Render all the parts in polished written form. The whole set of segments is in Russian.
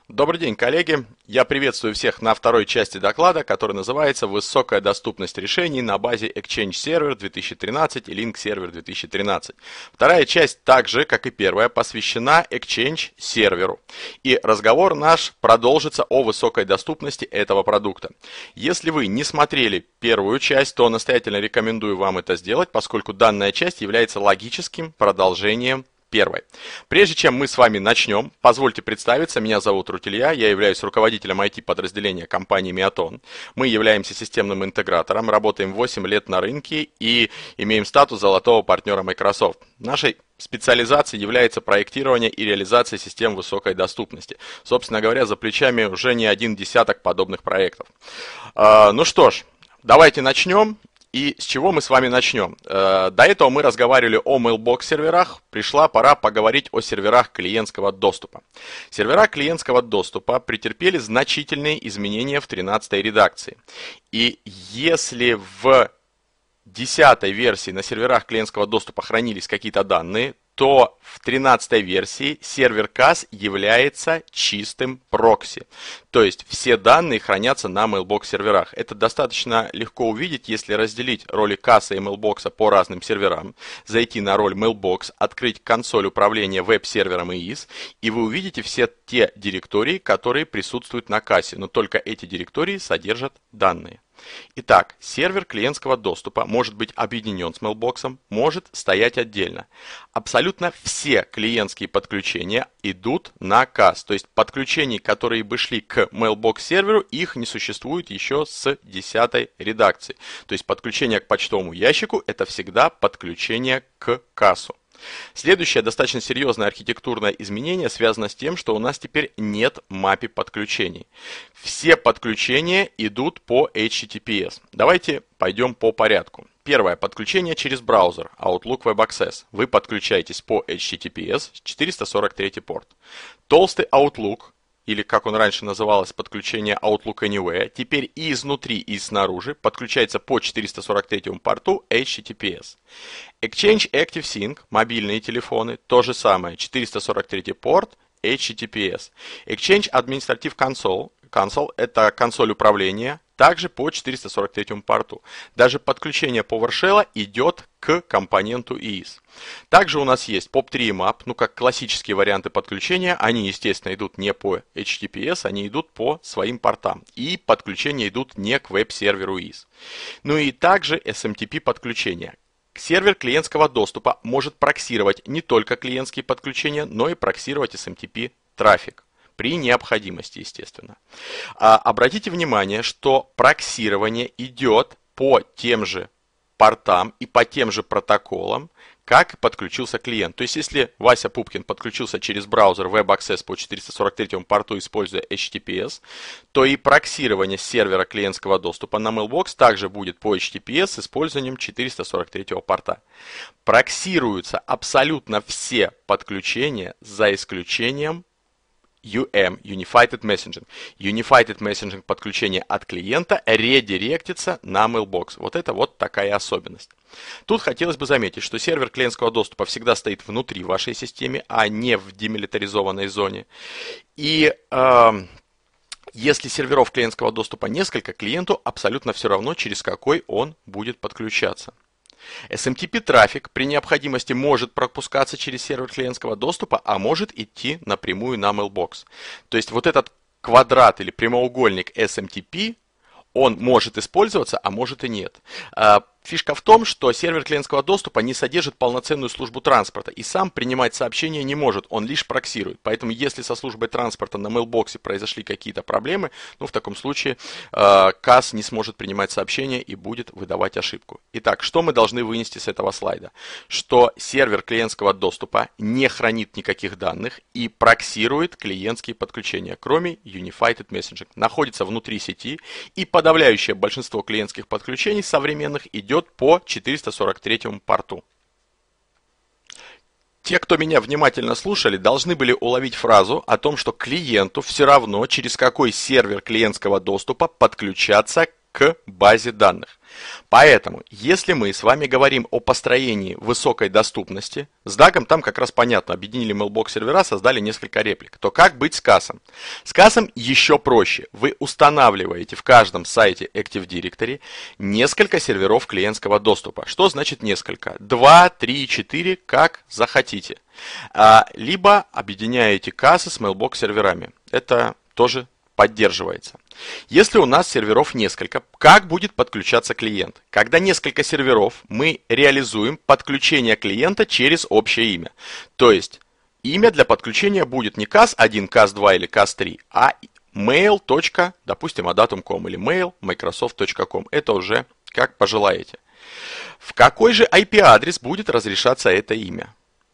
Добрый день, коллеги! Я приветствую всех на второй части доклада, который называется «Высокая доступность решений на базе Exchange Server 2013 и Link Server 2013». Вторая часть, так же, как и первая, посвящена Exchange серверу. И разговор наш продолжится о высокой доступности этого продукта. Если вы не смотрели первую часть, то настоятельно рекомендую вам это сделать, поскольку данная часть является логическим продолжением первой. Прежде чем мы с вами начнем, позвольте представиться, меня зовут Рутилья, я являюсь руководителем IT-подразделения компании Миотон. Мы являемся системным интегратором, работаем 8 лет на рынке и имеем статус золотого партнера Microsoft. Нашей специализацией является проектирование и реализация систем высокой доступности. Собственно говоря, за плечами уже не один десяток подобных проектов. Ну что ж, давайте начнем. И с чего мы с вами начнем? До этого мы разговаривали о Mailbox серверах, пришла пора поговорить о серверах клиентского доступа. Сервера клиентского доступа претерпели значительные изменения в 13-й редакции. И если в 10-й версии на серверах клиентского доступа хранились какие-то данные, то в 13-й версии сервер CAS является чистым прокси. То есть все данные хранятся на Mailbox серверах. Это достаточно легко увидеть, если разделить роли CAS и Mailbox по разным серверам, зайти на роль Mailbox, открыть консоль управления веб-сервером EIS, и вы увидите все те директории, которые присутствуют на CAS, но только эти директории содержат данные. Итак, сервер клиентского доступа может быть объединен с Mailbox, может стоять отдельно. Абсолютно все клиентские подключения идут на CAS, то есть подключений, которые бы шли к Mailbox серверу, их не существует еще с 10-й редакции. То есть подключение к почтовому ящику – это всегда подключение к CAS. Следующее достаточно серьезное архитектурное изменение связано с тем, что у нас теперь нет мапи подключений. Все подключения идут по HTTPS. Давайте пойдем по порядку. Первое. Подключение через браузер Outlook Web Access. Вы подключаетесь по HTTPS 443 порт. Толстый Outlook, или как он раньше называлось, подключение Outlook Anywhere, теперь и изнутри, и снаружи подключается по 443 порту HTTPS. Exchange Active Sync, мобильные телефоны, то же самое, 443 порт, HTTPS. Exchange Administrative Console это консоль управления, также по 443 порту. Даже подключение PowerShell идет к компоненту EIS. Также у нас есть POP3 и MAP, как классические варианты подключения. Они, естественно, идут не по HTTPS, они идут по своим портам. И подключения идут не к веб-серверу EIS. Ну и также SMTP подключения. Сервер клиентского доступа может проксировать не только клиентские подключения, но и проксировать SMTP трафик. При необходимости, естественно. Обратите внимание, что проксирование идет по тем же портам и по тем же протоколам, как подключился клиент. То есть, если Вася Пупкин подключился через браузер Web Access по 443 порту, используя HTTPS, то и проксирование сервера клиентского доступа на Mailbox также будет по HTTPS с использованием 443 порта. Проксируются абсолютно все подключения за исключением Unified Messaging. Unified Messaging подключение от клиента редиректится на Mailbox. Вот это вот такая особенность. Тут хотелось бы заметить, что сервер клиентского доступа всегда стоит внутри вашей системы, а не в демилитаризованной зоне. И если серверов клиентского доступа несколько, клиенту абсолютно все равно, через какой он будет подключаться. SMTP трафик при необходимости может пропускаться через сервер клиентского доступа, а может идти напрямую на Mailbox. То есть вот этот квадрат или прямоугольник SMTP, он может использоваться, а может и нет. Фишка в том, что сервер клиентского доступа не содержит полноценную службу транспорта и сам принимать сообщения не может, он лишь проксирует. Поэтому если со службой транспорта на Mailbox произошли какие-то проблемы, в таком случае CAS не сможет принимать сообщения и будет выдавать ошибку. Итак, что мы должны вынести с этого слайда? Что сервер клиентского доступа не хранит никаких данных и проксирует клиентские подключения, кроме Unified Messaging. Находится внутри сети, и подавляющее большинство клиентских подключений современных идет по 443 порту. Те, кто меня внимательно слушали, должны были уловить фразу о том, что клиенту все равно, через какой сервер клиентского доступа подключаться к базе данных. Поэтому, если мы с вами говорим о построении высокой доступности, с DAG там как раз понятно, объединили Mailbox сервера, создали несколько реплик, то как быть с CAS? С CAS еще проще. Вы устанавливаете в каждом сайте Active Directory несколько серверов клиентского доступа. Что значит несколько? 2, 3, 4, как захотите. Либо объединяете CAS с Mailbox серверами. Это тоже поддерживается. Если у нас серверов несколько, как будет подключаться клиент? Когда несколько серверов, мы реализуем подключение клиента через общее имя. То есть, имя для подключения будет не CAS1, CAS2 или CAS3, а mail. Допустим, adatum.com или mail microsoft.com. Это уже как пожелаете. В какой же IP-адрес будет разрешаться это имя?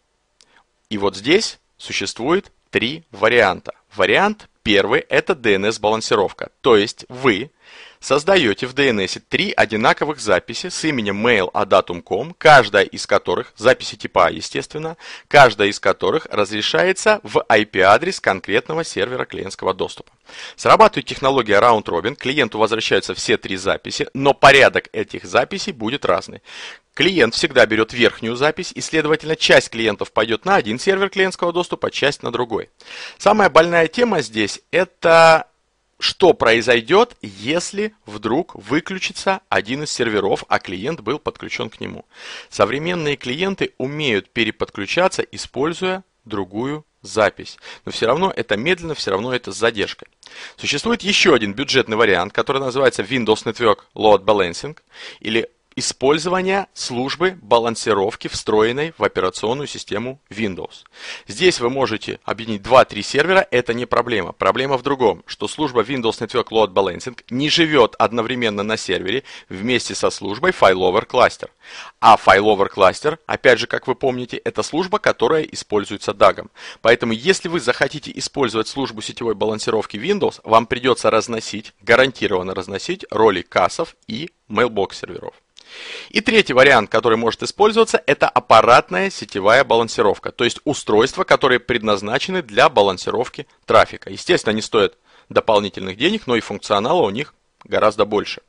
И вот здесь существует 3 варианта. Вариант первый – это DNS-балансировка. То есть вы создаете в DNS 3 одинаковых записи с именем mail.adatum.com, каждая из которых, записи типа А, естественно, каждая из которых разрешается в IP-адрес конкретного сервера клиентского доступа. Срабатывает технология Round Robin, клиенту возвращаются все 3 записи, но порядок этих записей будет разный. Клиент всегда берет верхнюю запись, и, следовательно, часть клиентов пойдет на один сервер клиентского доступа, часть на другой. Самая больная тема здесь – это что произойдет, если вдруг выключится один из серверов, а клиент был подключен к нему. Современные клиенты умеют переподключаться, используя другую запись. Но все равно это медленно, все равно это с задержкой. Существует еще один бюджетный вариант, который называется Windows Network Load Balancing, или использование службы балансировки, встроенной в операционную систему Windows. Здесь вы можете объединить 2-3 сервера, это не проблема. Проблема в другом, что служба Windows Network Load Balancing не живет одновременно на сервере вместе со службой Failover Cluster. А Failover Cluster, опять же, как вы помните, это служба, которая используется DAG. Поэтому, если вы захотите использовать службу сетевой балансировки Windows, вам придется разносить, гарантированно разносить роли CAS и Mailbox серверов. И третий вариант, который может использоваться, это аппаратная сетевая балансировка, то есть устройства, которые предназначены для балансировки трафика. Естественно, они стоят дополнительных денег, но и функционала у них гораздо больше.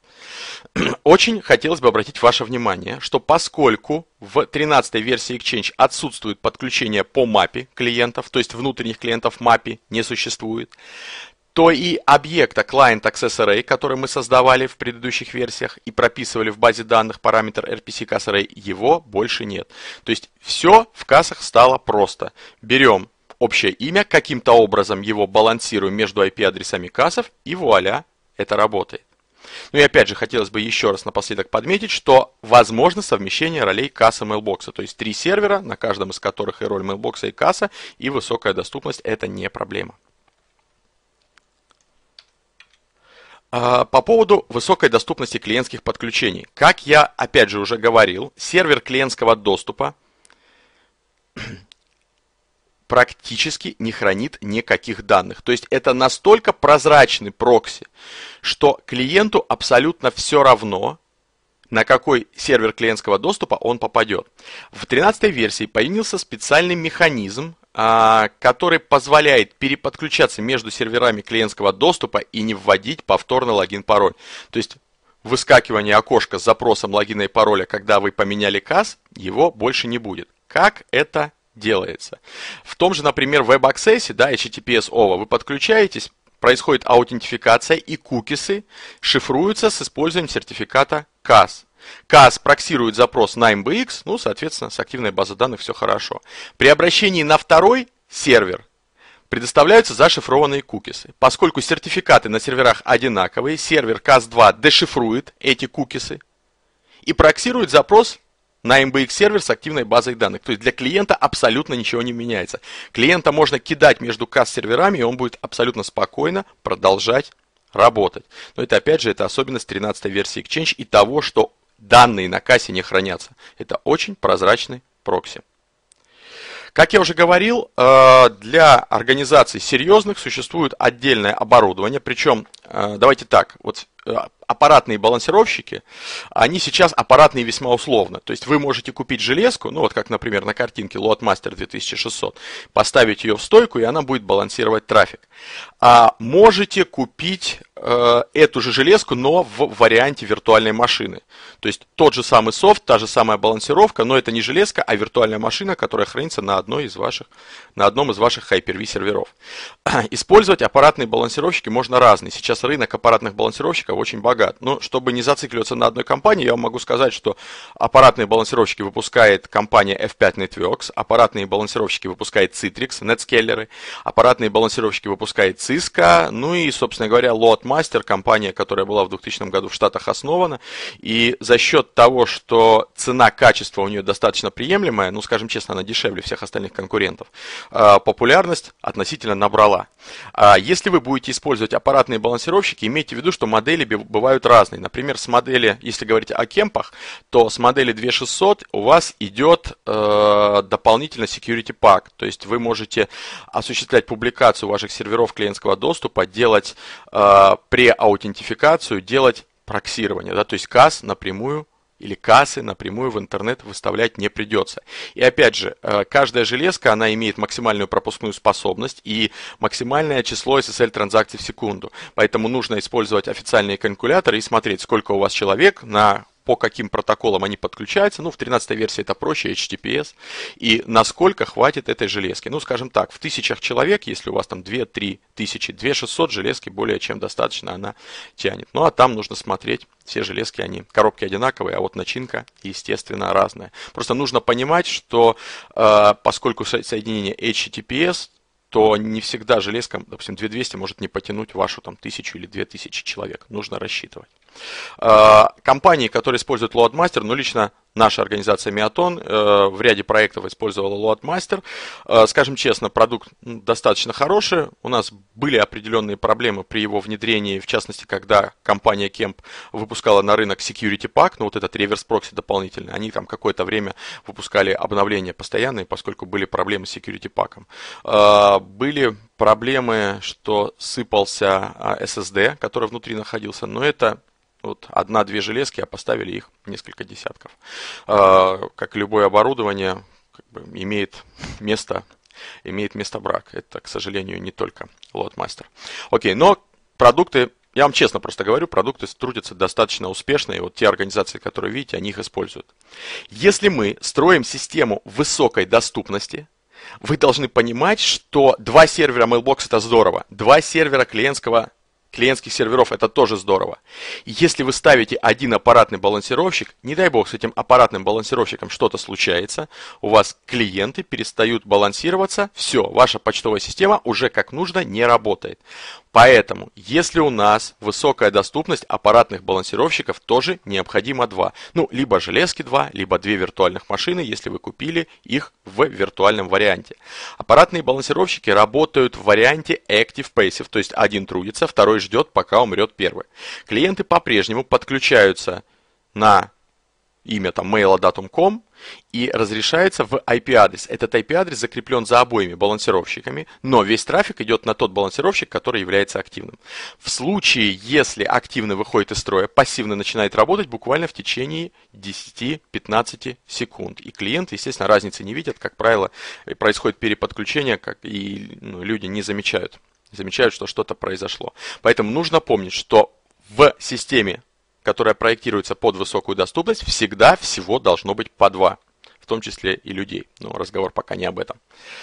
Очень хотелось бы обратить ваше внимание, что поскольку в 13-й версии Exchange отсутствует подключение по мапе клиентов, то есть внутренних клиентов мапе не существует, то и объекта Client Access Array, который мы создавали в предыдущих версиях и прописывали в базе данных параметр RPC Cas Array, его больше нет. То есть все в кассах стало просто. Берем общее имя, каким-то образом его балансируем между IP-адресами кассов, и вуаля, это работает. Ну и опять же, хотелось бы еще раз напоследок подметить, что возможно совмещение ролей касса и Mailbox. То есть 3 сервера, на каждом из которых и роль Mailbox, и касса, и высокая доступность – это не проблема. По поводу высокой доступности клиентских подключений. Как я опять же уже говорил, сервер клиентского доступа практически не хранит никаких данных. То есть это настолько прозрачный прокси, что клиенту абсолютно все равно, на какой сервер клиентского доступа он попадет. В 13-й версии появился специальный механизм, который позволяет переподключаться между серверами клиентского доступа и не вводить повторно логин-пароль. То есть выскакивание окошка с запросом логина и пароля, когда вы поменяли CAS, его больше не будет. Как это делается? В том же, например, WebAccess, да, HTTPS OVA, вы подключаетесь, происходит аутентификация, и кукисы шифруются с использованием сертификата CAS. CAS проксирует запрос на MBX, ну, соответственно, с активной базой данных все хорошо. При обращении на второй сервер предоставляются зашифрованные кукисы. Поскольку сертификаты на серверах одинаковые, сервер CAS2 дешифрует эти кукисы и проксирует запрос на MBX сервер с активной базой данных. То есть для клиента абсолютно ничего не меняется. Клиента можно кидать между CAS серверами, и он будет абсолютно спокойно продолжать работать. Но это опять же это особенность 13-й версии Exchange и того, что данные на кассе не хранятся. Это очень прозрачный прокси. Как я уже говорил, для организаций серьезных существует отдельное оборудование. Причем, давайте так, вот аппаратные балансировщики, они сейчас аппаратные весьма условно. То есть вы можете купить железку, ну вот как, например, на картинке Loadmaster 2600, поставить ее в стойку, и она будет балансировать трафик. А можете купить эту же железку, но в варианте виртуальной машины. То есть тот же самый софт, та же самая балансировка, но это не железка, а виртуальная машина, которая хранится на одном из ваших Hyper-V серверов. Использовать аппаратные балансировщики можно разные. Сейчас рынок аппаратных балансировщиков очень богат. Но чтобы не зацикливаться на одной компании, я вам могу сказать, что аппаратные балансировщики выпускает компания F5 Networks, аппаратные балансировщики выпускает Citrix, NetScaler, аппаратные балансировщики выпускает Cisco, ну и, собственно говоря, Loadmaster, компания, которая была в 2000 году в Штатах основана, и за счет того, что цена-качество у нее достаточно приемлемая, ну, скажем честно, она дешевле всех остальных конкурентов, популярность относительно набрала. Если вы будете использовать аппаратные балансировщики, имейте в виду, что модели бывают разные. Например, с модели, если говорить о кемпах, то с модели 2600 у вас идет дополнительно Security Pack. То есть вы можете осуществлять публикацию ваших серверов клиентского доступа, делать преаутентификацию, делать проксирование, да, то есть CAS напрямую или кассы напрямую в интернет выставлять не придется. И опять же, каждая железка, она имеет максимальную пропускную способность и максимальное число SSL транзакций в секунду. Поэтому нужно использовать официальные калькуляторы и смотреть, сколько у вас человек, по каким протоколам они подключаются. Ну, в 13-й версии это проще, HTTPS. И насколько хватит этой железки. Ну, скажем так, в тысячах человек, если у вас там 2-3 тысячи, 2600 железки более чем достаточно она тянет. Ну, а там нужно смотреть. Все железки, коробки одинаковые, а вот начинка, естественно, разная. Просто нужно понимать, что поскольку соединение HTTPS, то не всегда железка, допустим, 2200 может не потянуть вашу там 1000 или 2000 человек. Нужно рассчитывать. Компании, которые используют Loadmaster, ну, лично наша организация Миатон в ряде проектов использовала Loadmaster. Скажем честно, продукт достаточно хороший. У нас были определенные проблемы при его внедрении, в частности, когда компания Kemp выпускала на рынок Security Pack, ну вот этот реверс-прокси дополнительный, они там какое-то время выпускали обновления постоянные, поскольку были проблемы с Security Pack. Были проблемы, что сыпался SSD, который внутри находился, но это вот 1-2 железки, а поставили их несколько десятков. Как и любое оборудование, имеет место брак. Это, к сожалению, не только Loadmaster. Окей, но продукты, я вам честно просто говорю, продукты трудятся достаточно успешно, и вот те организации, которые видите, они их используют. Если мы строим систему высокой доступности, вы должны понимать, что 2 сервера Mailbox это здорово, 2 сервера клиентских серверов это тоже здорово. И если вы ставите один аппаратный балансировщик, не дай бог с этим аппаратным балансировщиком что-то случается, у вас клиенты перестают балансироваться, все, ваша почтовая система уже как нужно не работает. Поэтому, если у нас высокая доступность, аппаратных балансировщиков тоже необходимо 2. Ну, либо железки 2, либо 2 виртуальных машины, если вы купили их в виртуальном варианте. Аппаратные балансировщики работают в варианте Active-Passive, то есть один трудится, второй ждет, пока умрет первый. Клиенты по-прежнему подключаются на имя там mail.com и разрешается в IP-адрес. Этот IP-адрес закреплен за обоими балансировщиками, но весь трафик идет на тот балансировщик, который является активным. В случае, если активный выходит из строя, пассивный начинает работать буквально в течение 10-15 секунд. И клиент, естественно, разницы не видят. Как правило, происходит переподключение, и люди не замечают, что что-то произошло. Поэтому нужно помнить, что в системе, которая проектируется под высокую доступность, всегда всего должно быть по 2, в том числе и людей. Но разговор пока не об этом.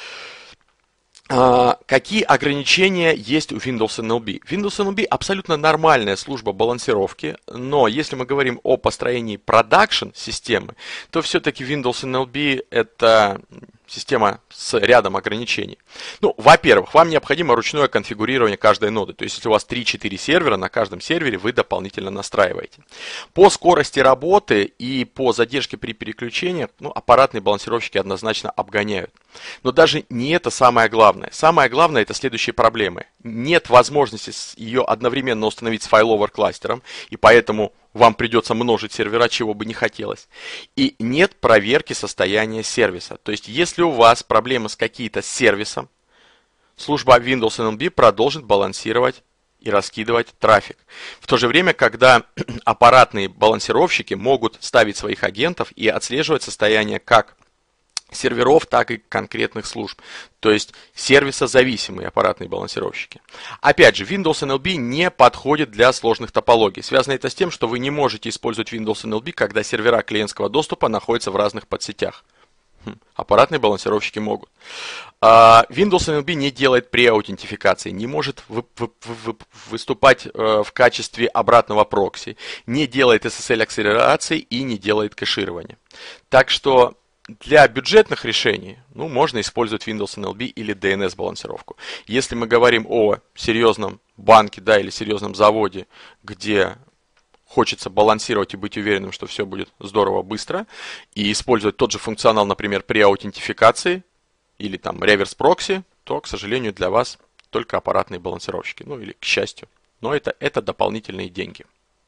Какие ограничения есть у Windows NLB? Windows NLB абсолютно нормальная служба балансировки, но если мы говорим о построении продакшн системы, то все-таки Windows NLB это система с рядом ограничений. Ну, во-первых, вам необходимо ручное конфигурирование каждой ноды. То есть, если у вас 3-4 сервера, на каждом сервере вы дополнительно настраиваете. По скорости работы и по задержке при переключениях, аппаратные балансировщики однозначно обгоняют. Но даже не это самое главное. Самое главное это следующие проблемы. Нет возможности ее одновременно установить с файловер-кластером, и поэтому вам придется множить сервера, чего бы не хотелось. И нет проверки состояния сервиса. То есть, если у вас проблемы с каким-то сервисом, служба Windows NLB продолжит балансировать и раскидывать трафик. В то же время, когда аппаратные балансировщики могут ставить своих агентов и отслеживать состояние как серверов, так и конкретных служб. То есть сервисозависимые аппаратные балансировщики. Опять же, Windows NLB не подходит для сложных топологий. Связано это с тем, что вы не можете использовать Windows NLB, когда сервера клиентского доступа находятся в разных подсетях. Аппаратные балансировщики могут. Windows NLB не делает преаутентификации, не может выступать в качестве обратного прокси, не делает SSL-акселерации и не делает кэширования. Так что для бюджетных решений можно использовать Windows NLB или DNS-балансировку. Если мы говорим о серьезном банке или серьезном заводе, где хочется балансировать и быть уверенным, что все будет здорово, быстро, и использовать тот же функционал, например, при аутентификации или там реверс-прокси, то, к сожалению, для вас только аппаратные балансировщики. Или к счастью. Но это дополнительные деньги.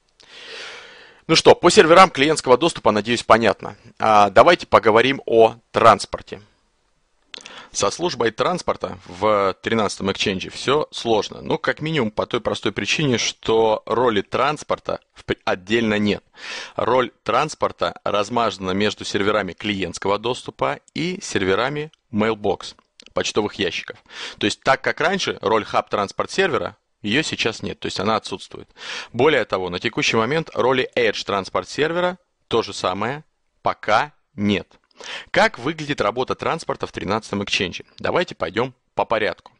Ну что, по серверам клиентского доступа, надеюсь, понятно. Давайте поговорим о транспорте. Со службой транспорта в 13-м Exchange все сложно. Как минимум по той простой причине, что роли транспорта отдельно нет. Роль транспорта размазана между серверами клиентского доступа и серверами Mailbox, почтовых ящиков. То есть так как раньше роль Hub транспорт сервера, ее сейчас нет, то есть она отсутствует. Более того, на текущий момент роли Edge транспорт сервера то же самое пока нет. Как выглядит работа транспорта в 13-м Exchange? Давайте пойдем по порядку.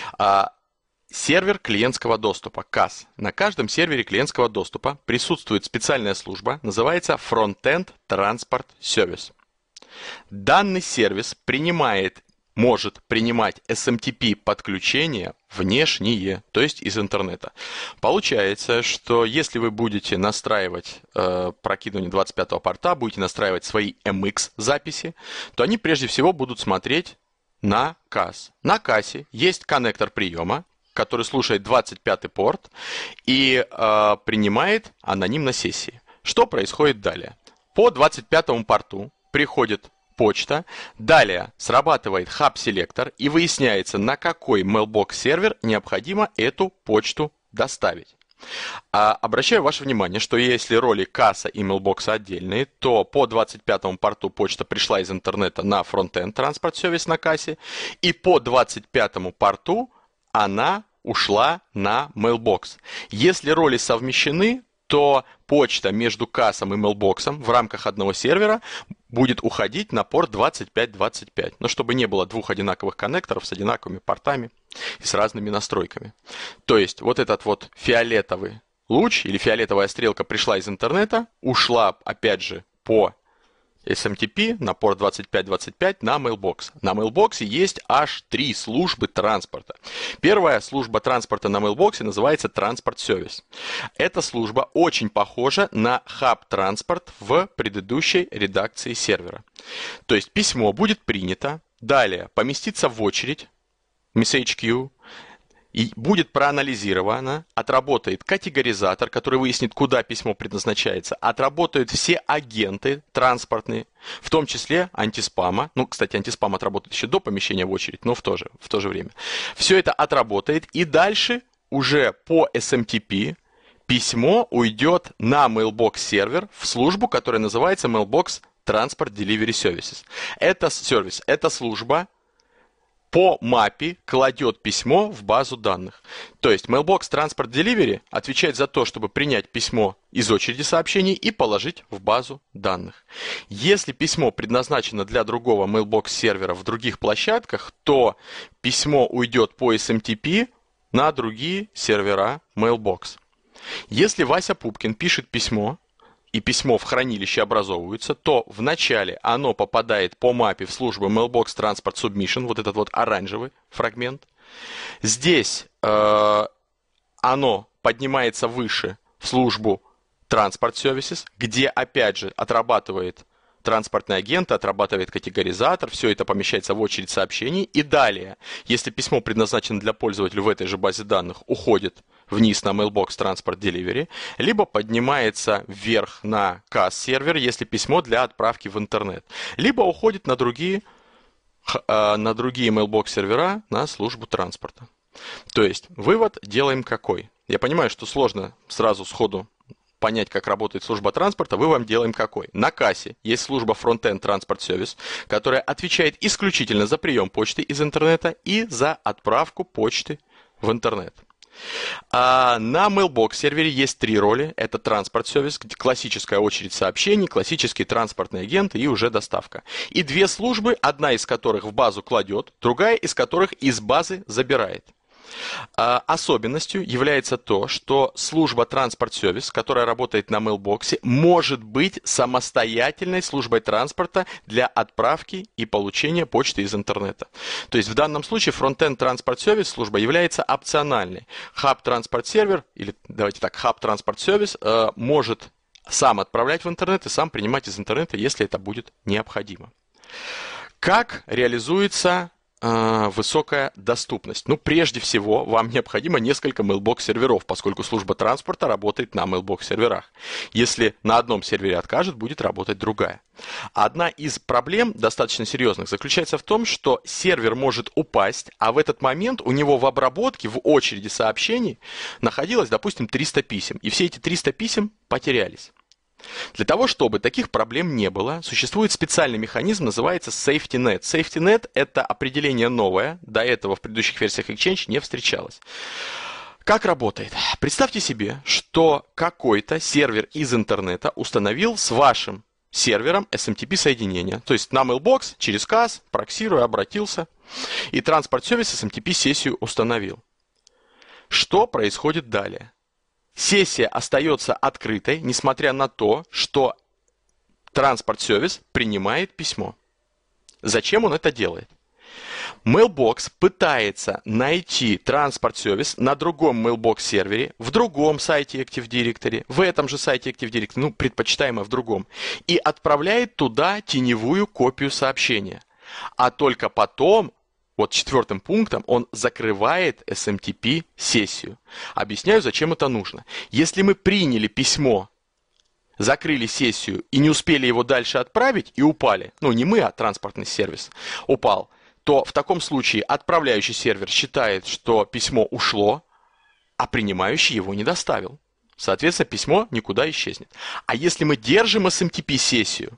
Сервер клиентского доступа, CAS. На каждом сервере клиентского доступа присутствует специальная служба, называется Frontend Transport Service. Данный сервис может принимать SMTP подключения внешние, то есть из интернета. Получается, что если вы будете настраивать прокидывание 25-го порта, будете настраивать свои MX записи, то они прежде всего будут смотреть на CAS. На CAS есть коннектор приема, который слушает 25-й порт и принимает анонимно сессии. Что происходит далее? По 25-му порту приходит почта, далее срабатывает хаб-селектор и выясняется, на какой Mailbox сервер необходимо эту почту доставить. Обращаю ваше внимание, что если роли CAS и Mailbox отдельные, то по 25-му порту почта пришла из интернета на Frontend Transport Service на CAS, и по 25-му порту она ушла на Mailbox. Если роли совмещены, то почта между CAS и Mailbox в рамках одного сервера будет уходить на порт 2525. Но чтобы не было двух одинаковых коннекторов с одинаковыми портами и с разными настройками. То есть вот этот вот фиолетовый луч или фиолетовая стрелка пришла из интернета, ушла опять же по SMTP на порт 2525 на Mailbox. На Mailbox есть аж 3 службы транспорта. Первая служба транспорта на Mailbox называется Transport Service. Эта служба очень похожа на Hub Transport в предыдущей редакции сервера. То есть письмо будет принято, далее поместится в очередь, message queue, и будет проанализировано, отработает категоризатор, который выяснит, куда письмо предназначается, отработают все агенты транспортные, в том числе антиспама. Кстати, антиспам отработает еще до помещения в очередь, но в то же время. Все это отработает, и дальше уже по SMTP письмо уйдет на Mailbox сервер в службу, которая называется Mailbox Transport Delivery Services. Это служба по мапе кладет письмо в базу данных. То есть Mailbox Transport Delivery отвечает за то, чтобы принять письмо из очереди сообщений и положить в базу данных. Если письмо предназначено для другого Mailbox сервера в других площадках, то письмо уйдет по SMTP на другие сервера Mailbox. Если Вася Пупкин пишет письмо, и письмо в хранилище образовывается, то вначале оно попадает по мапе в службу Mailbox Transport Submission, вот этот вот оранжевый фрагмент. Здесь оно поднимается выше в службу Transport Services, где опять же отрабатывает транспортный агент, отрабатывает категоризатор, все это помещается в очередь сообщений. И далее, если письмо предназначено для пользователя в этой же базе данных, уходит вниз на Mailbox Transport Delivery, либо поднимается вверх на CAS сервер, если письмо для отправки в интернет, либо уходит на другие Mailbox сервера на службу транспорта. То есть вывод делаем какой? я понимаю, что сложно сразу сходу понять, как работает служба транспорта, мы вам делаем какой? На кассе есть служба Front-End Transport Service, которая отвечает исключительно за прием почты из интернета и за отправку почты в интернет. А на Mailbox сервере есть 3 роли. Это транспорт-сервис, классическая очередь сообщений, классический транспортный агент и уже доставка. И 2 службы, одна из которых в базу кладет, другая из которых из базы забирает. Особенностью является то, что служба транспорт-сервис, которая работает на Mailbox, может быть самостоятельной службой транспорта для отправки и получения почты из интернета. То есть в данном случае Front-End Transport Service служба является опциональной. Hub Transport Server, или давайте так, Hub Transport Service может сам отправлять в интернет и сам принимать из интернета, если это будет необходимо. Как реализуется высокая доступность? Ну, прежде всего, вам необходимо несколько Mailbox серверов, поскольку служба транспорта работает на Mailbox серверах. Если на одном сервере откажет, будет работать другая. Одна из проблем, достаточно серьезных, заключается в том, что сервер может упасть, а в этот момент у него в обработке, в очереди сообщений находилось, допустим, 300 писем, и все эти 300 писем потерялись. Для того, чтобы таких проблем не было, существует специальный механизм, называется Safety Net. Safety Net – это определение новое, до этого в предыдущих версиях Exchange не встречалось. Как работает? Представьте себе, что какой-то сервер из интернета установил с вашим сервером SMTP соединение. То есть на Mailbox через CAS, проксируя, обратился, и транспорт-сервис SMTP-сессию установил. Что происходит далее? Сессия остается открытой, несмотря на то, что транспорт-сервис принимает письмо. Зачем он это делает? Mailbox пытается найти транспорт-сервис на другом Mailbox-сервере, в другом сайте Active Directory, в этом же сайте Active Directory, ну, предпочитаемо в другом, и отправляет туда теневую копию сообщения. А только потом, вот 4-м пунктом, он закрывает SMTP-сессию. Объясняю, зачем это нужно. Если мы приняли письмо, закрыли сессию и не успели его дальше отправить и упали, ну не мы, а транспортный сервис упал, то в таком случае отправляющий сервер считает, что письмо ушло, а принимающий его не доставил. Соответственно, письмо никуда исчезнет. А если мы держим SMTP-сессию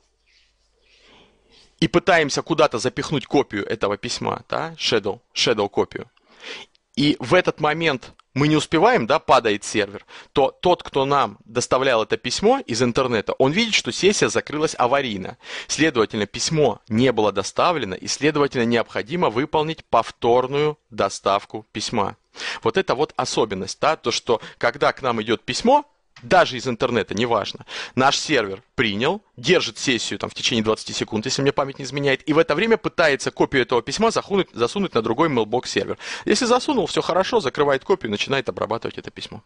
и пытаемся куда-то запихнуть копию этого письма, да, shadow копию, и в этот момент мы не успеваем, да, падает сервер, то тот, кто нам доставлял это письмо из интернета, он видит, что сессия закрылась аварийно. Следовательно, письмо не было доставлено, и, следовательно, необходимо выполнить повторную доставку письма. Вот это вот особенность, да, то, что когда к нам идет письмо, даже из интернета, неважно, наш сервер принял, держит сессию там в течение 20 секунд, если мне память не изменяет, и в это время пытается копию этого письма засунуть на другой Mailbox сервер. Если засунул, все хорошо, закрывает копию и начинает обрабатывать это письмо.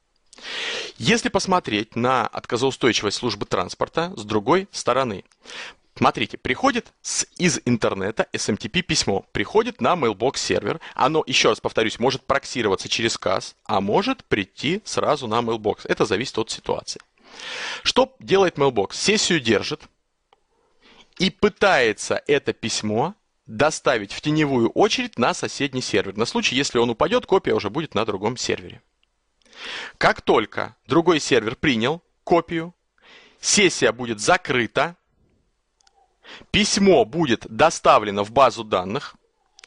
Если посмотреть на отказоустойчивость службы транспорта с другой стороны, смотрите, приходит из интернета SMTP письмо, приходит на Mailbox сервер, оно, еще раз повторюсь, может проксироваться через CAS, а может прийти сразу на Mailbox. Это зависит от ситуации. Что делает Mailbox? Сессию держит и пытается это письмо доставить в теневую очередь на соседний сервер. На случай, если он упадет, копия уже будет на другом сервере. Как только другой сервер принял копию, сессия будет закрыта, письмо будет доставлено в базу данных,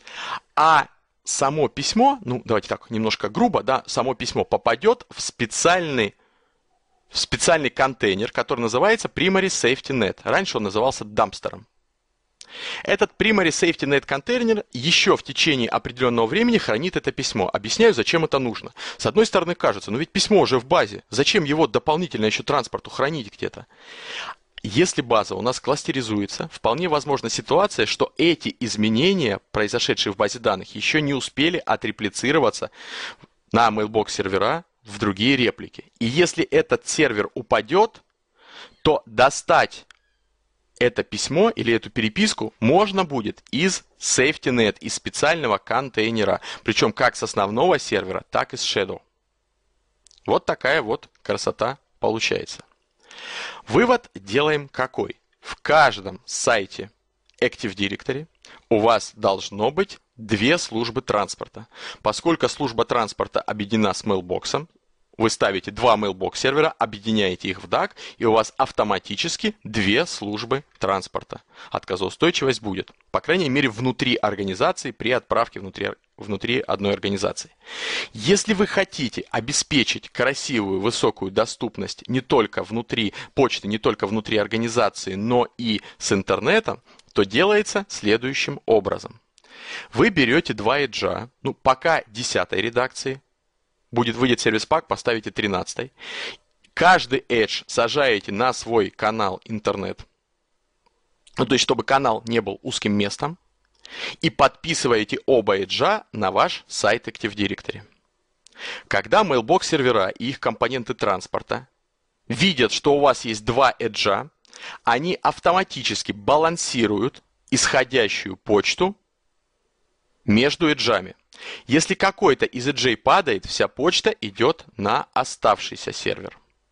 а само письмо, ну давайте так немножко грубо, да, само письмо попадет в специальный контейнер, который называется Primary Safety Net. Раньше он назывался дампстером. Этот Primary Safety Net контейнер еще в течение определенного времени хранит это письмо. Объясняю, зачем это нужно. С одной стороны кажется, ну ведь письмо уже в базе, зачем его дополнительно еще транспорту хранить где-то? Если база у нас кластеризуется, вполне возможна ситуация, что эти изменения, произошедшие в базе данных, еще не успели отреплицироваться на Mailbox сервера в другие реплики. И если этот сервер упадет, то достать это письмо или эту переписку можно будет из SafetyNet, из специального контейнера, причем как с основного сервера, так и с Shadow. Вот такая вот красота получается. Вывод делаем какой? В каждом сайте Active Directory у вас должно быть 2 службы транспорта. Поскольку служба транспорта объединена с Mailbox, вы ставите два Mailbox сервера, объединяете их в DAG, и у вас автоматически две службы транспорта. Отказоустойчивость будет, по крайней мере, внутри организации, при отправке внутри одной организации. Если вы хотите обеспечить красивую, высокую доступность не только внутри почты, не только внутри организации, но и с интернетом, то делается следующим образом. Вы берете два эджа, пока 10-й редакции, выйдет сервис-пак, поставите 13-й. Каждый edge сажаете на свой канал интернет, то есть чтобы канал не был узким местом, и подписываете оба эджа на ваш сайт Active Directory. Когда Mailbox сервера и их компоненты транспорта видят, что у вас есть два эджа, они автоматически балансируют исходящую почту между эджами. Если какой-то из эджей падает, вся почта идет на оставшийся сервер.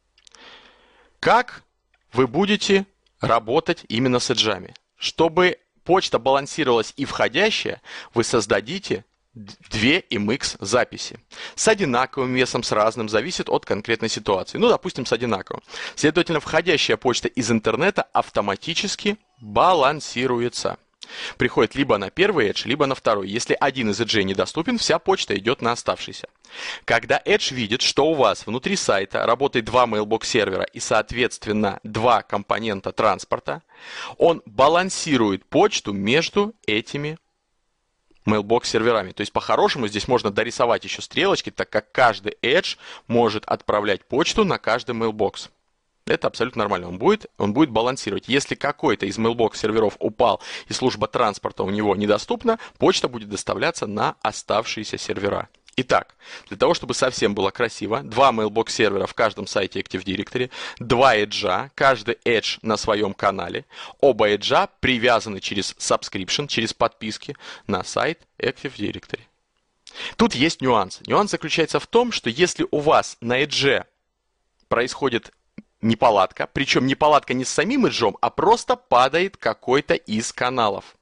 Как вы будете работать именно с эджами? Чтобы почта балансировалась и входящая, вы создадите две MX записи с одинаковым весом, с разным, зависит от конкретной ситуации. Допустим, с одинаковым. Следовательно, входящая почта из интернета автоматически балансируется. Приходит либо на первый edge, либо на второй. Если один из эджей недоступен, вся почта идет на оставшийся. Когда edge видит, что у вас внутри сайта работает два Mailbox сервера и, соответственно, два компонента транспорта, он балансирует почту между этими Mailbox серверами. То есть, по-хорошему, здесь можно дорисовать еще стрелочки, так как каждый edge может отправлять почту на каждый Mailbox. Это абсолютно нормально. Он будет балансировать. Если какой-то из Mailbox серверов упал и служба транспорта у него недоступна, почта будет доставляться на оставшиеся сервера. Итак, для того, чтобы совсем было красиво, два Mailbox сервера в каждом сайте Active Directory, два эджа, каждый edge на своем канале, оба эджа привязаны через subscription, через подписки на сайт Active Directory. Тут есть нюанс. Нюанс заключается в том, что если у вас на эдже происходит неполадка, причем неполадка не с самим эджом, а просто падает какой-то из каналов.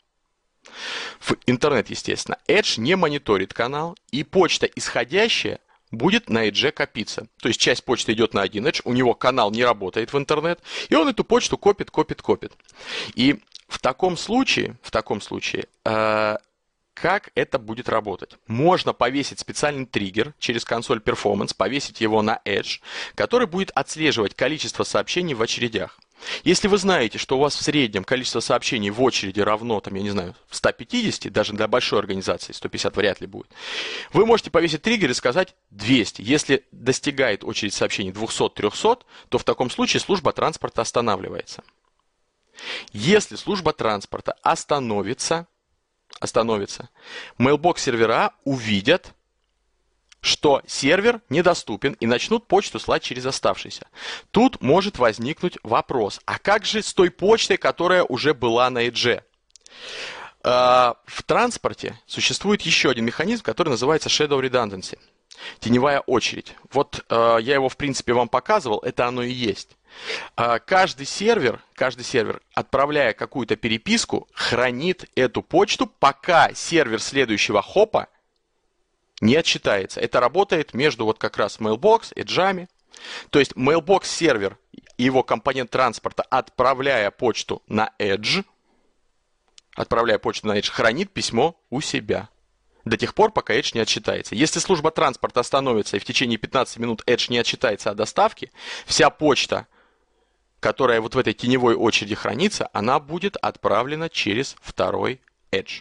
В интернет, естественно. Edge не мониторит канал, и почта исходящая будет на эдже копиться. То есть часть почты идет на один edge, у него канал не работает в интернет, и он эту почту копит. И в таком случае, как это будет работать? Можно повесить специальный триггер через консоль Performance, повесить его на Edge, который будет отслеживать количество сообщений в очередях. Если вы знаете, что у вас в среднем количество сообщений в очереди равно, 150, даже для большой организации 150 вряд ли будет, вы можете повесить триггер и сказать 200. Если достигает очередь сообщений 200-300, то в таком случае служба транспорта останавливается. Если служба транспорта остановится, Mailbox сервера увидят, что сервер недоступен и начнут почту слать через оставшийся. Тут может возникнуть вопрос, а как же с той почтой, которая уже была на эдже? В транспорте существует еще один механизм, который называется Shadow Redundancy. Теневая очередь. Я его в принципе вам показывал, это оно и есть. Каждый сервер, отправляя какую-то переписку, хранит эту почту, пока сервер следующего хопа не отчитается. Это работает между как раз Mailbox, эджами. То есть Mailbox сервер и его компонент транспорта, отправляя почту на Edge, хранит письмо у себя. До тех пор, пока Edge не отчитается. Если служба транспорта остановится и в течение 15 минут Edge не отчитается о доставке, вся почта, которая в этой теневой очереди хранится, она будет отправлена через второй Edge.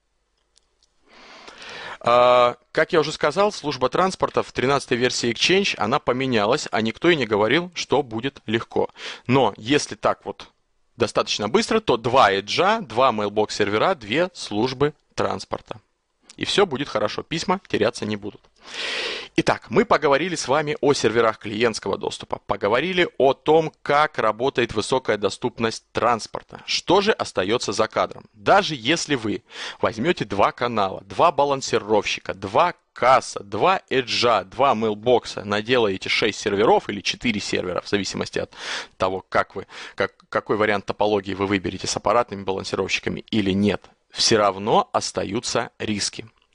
Как я уже сказал, служба транспорта в 13-й версии Exchange, она поменялась, а никто и не говорил, что будет легко. Но если так достаточно быстро, то два эджа, два Mailbox сервера, две службы транспорта. И все будет хорошо, письма теряться не будут. Итак, мы поговорили с вами о серверах клиентского доступа, поговорили о том, как работает высокая доступность транспорта. Что же остается за кадром? Даже если вы возьмете два канала, два балансировщика, два касса, два эджа, два мейлбокса, наделаете 6 серверов или 4 сервера, в зависимости от того, какой вариант топологии вы выберете, с аппаратными балансировщиками или нет, все равно остаются риски.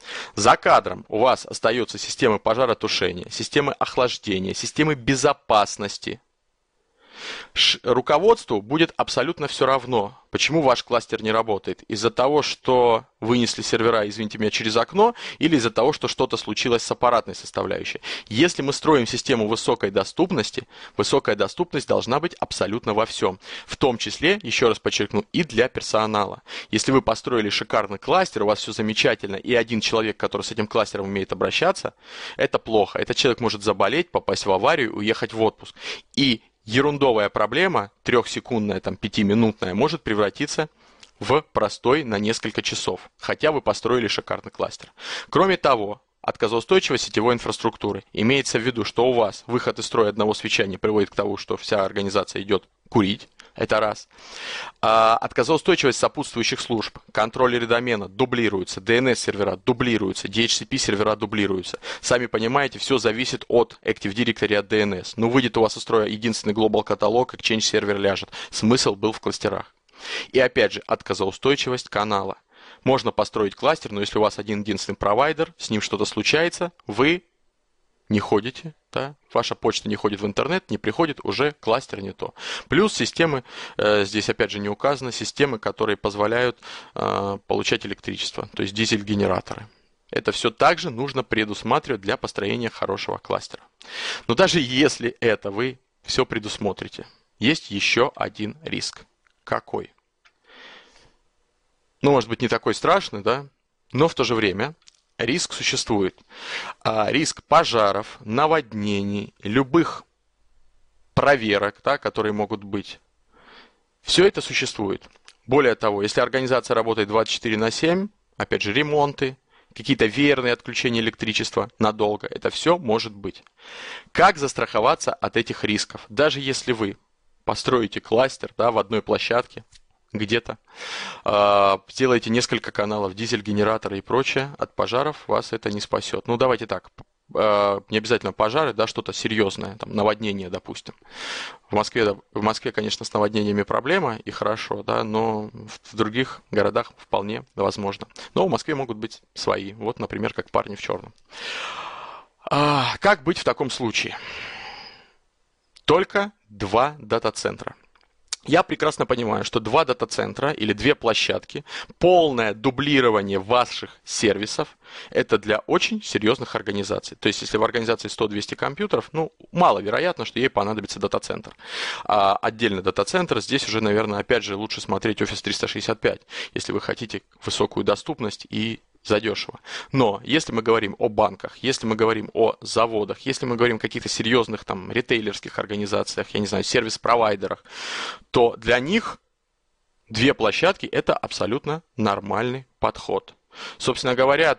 За кадром у вас остаются системы пожаротушения, системы охлаждения, системы безопасности. Руководству будет абсолютно все равно, почему ваш кластер не работает. Из-за того, что вынесли сервера, извините меня, через окно, или из-за того, что что-то случилось с аппаратной составляющей. Если мы строим систему высокой доступность должна быть абсолютно во всем. В том числе, еще раз подчеркну, и для персонала. Если вы построили шикарный кластер, у вас все замечательно, и один человек, который с этим кластером умеет обращаться, это плохо. Этот человек может заболеть, попасть в аварию, уехать в отпуск. И ерундовая проблема, 3-секундная, 5-минутная, может превратиться в простой на несколько часов, хотя вы построили шикарный кластер. Кроме того, отказоустойчивость сетевой инфраструктуры. Имеется в виду, что у вас выход из строя одного свеча не приводит к тому, что вся организация идет курить. Это раз. Отказоустойчивость сопутствующих служб. Контроллеры домена дублируются, DNS-сервера дублируются, DHCP-сервера дублируются. Сами понимаете, все зависит от Active Directory, от DNS. Но выйдет у вас из строя единственный глобал каталог, Exchange сервер ляжет. Смысл был в кластерах. И опять же, отказоустойчивость канала. Можно построить кластер, но если у вас один-единственный провайдер, с ним что-то случается, вы не ходите, да? Ваша почта не ходит в интернет, не приходит, уже кластер не то. Плюс системы, здесь опять же не указано, системы, которые позволяют получать электричество, то есть дизель-генераторы. Это все также нужно предусматривать для построения хорошего кластера. Но даже если это вы все предусмотрите, есть еще один риск. Какой? Ну, может быть, не такой страшный, да? Но в то же время риск существует. Риск пожаров, наводнений, любых проверок, да, которые могут быть. Все это существует. Более того, если организация работает 24/7, опять же, ремонты, какие-то веерные отключения электричества надолго, это все может быть. Как застраховаться от этих рисков? Даже если вы построите кластер, да, в одной площадке, где-то, сделаете несколько каналов, дизель-генераторы и прочее, от пожаров вас это не спасет. Ну, давайте так, не обязательно пожары, да, что-то серьезное, там, наводнение, допустим. В Москве, конечно, с наводнениями проблема, и хорошо, да, но в других городах вполне возможно. Но в Москве могут быть свои, вот, например, как парни в черном. Как быть в таком случае? Только 2 дата-центра. Я прекрасно понимаю, что 2 дата-центра или 2 площадки, полное дублирование ваших сервисов, это для очень серьезных организаций. То есть, если в организации 100-200 компьютеров, ну, маловероятно, что ей понадобится дата-центр. А отдельный дата-центр, здесь уже, наверное, опять же, лучше смотреть Office 365, если вы хотите высокую доступность и задешево. Но если мы говорим о банках, если мы говорим о заводах, если мы говорим о каких-то серьезных там ритейлерских организациях, я не знаю, сервис-провайдерах, то для них 2 площадки – это абсолютно нормальный подход. Собственно говоря,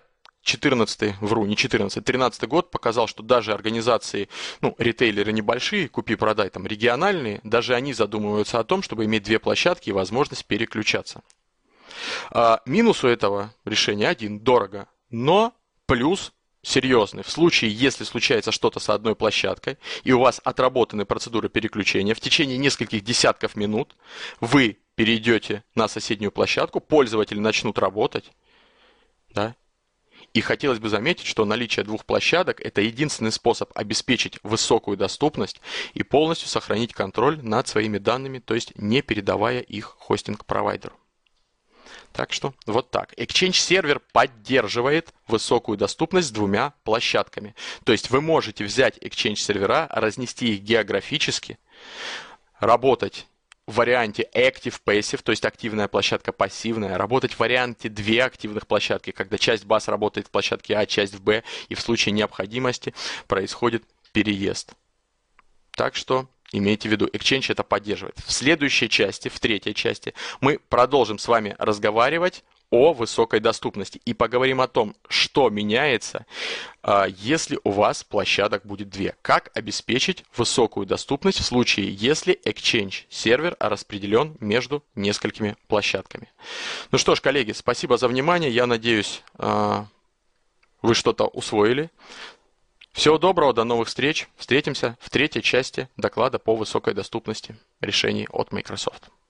13 год показал, что даже организации, ну, ритейлеры небольшие, купи-продай, там, региональные, даже они задумываются о том, чтобы иметь 2 площадки и возможность переключаться. Минус у этого решения один – дорого, но плюс серьезный. В случае, если случается что-то с одной площадкой, и у вас отработаны процедуры переключения, в течение нескольких десятков минут вы перейдете на соседнюю площадку, пользователи начнут работать, да? И хотелось бы заметить, что наличие 2 площадок – это единственный способ обеспечить высокую доступность и полностью сохранить контроль над своими данными, то есть не передавая их хостинг-провайдеру. Так что вот так. Exchange сервер поддерживает высокую доступность с 2 площадками. То есть вы можете взять Exchange сервера, разнести их географически, работать в варианте Active Passive, то есть активная площадка, пассивная, работать в варианте 2 активных площадки, когда часть баз работает в площадке А, часть в Б, и в случае необходимости происходит переезд. Так что имейте в виду, Exchange это поддерживает. В следующей части, в 3-й части, мы продолжим с вами разговаривать о высокой доступности и поговорим о том, что меняется, если у вас площадок будет 2. Как обеспечить высокую доступность в случае, если Exchange сервер распределен между несколькими площадками. Ну что ж, коллеги, спасибо за внимание. Я надеюсь, вы что-то усвоили. Всего доброго, до новых встреч. Встретимся в 3-й части доклада по высокой доступности решений от Microsoft.